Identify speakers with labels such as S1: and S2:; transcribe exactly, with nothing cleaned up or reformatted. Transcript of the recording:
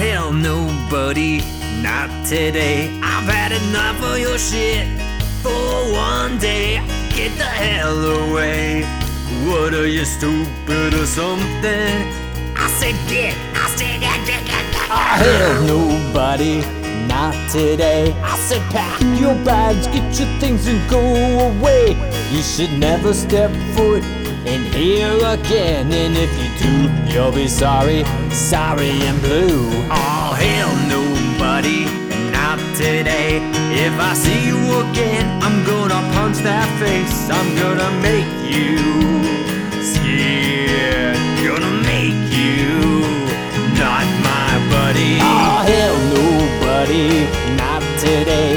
S1: hell no, buddy, not today. I've had enough of your shit for one day. Get the hell away. What are you, stupid or something? I said get, I said get, get, get, get.
S2: Oh, hell no, buddy, not today. I said pack your bags, get your things and go away. You should never step foot in here again. And if you do, you'll be sorry, sorry and blue.
S1: Oh, hell no, buddy, not today. If I see you again, I'm gonna punch that face. I'm gonna make you scared. Gonna make you not my buddy.
S2: Oh, hell no, buddy, not today.